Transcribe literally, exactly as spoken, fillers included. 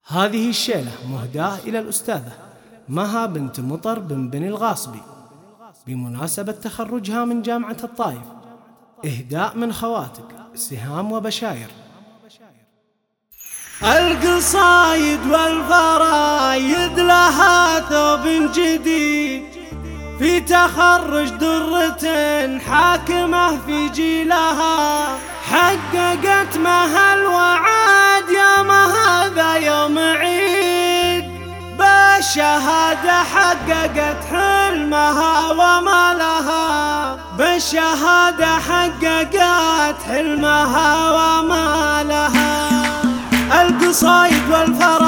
هذه الشيلة مهداة إلى الأستاذة مها بنت مطر بن بن الغاصبي بمناسبة تخرجها من جامعة الطائف. إهداء من خواتك سهام وبشاير. القصايد والفرايد لها ثوب جديد في تخرج درة حاكمة في جيلها، حققت مها الوعد يوم هذا يوم عيد، بالشهادة حققت حلمها وما لها، بالشهادة حققت حلمها وما لها. القصايد والفرايد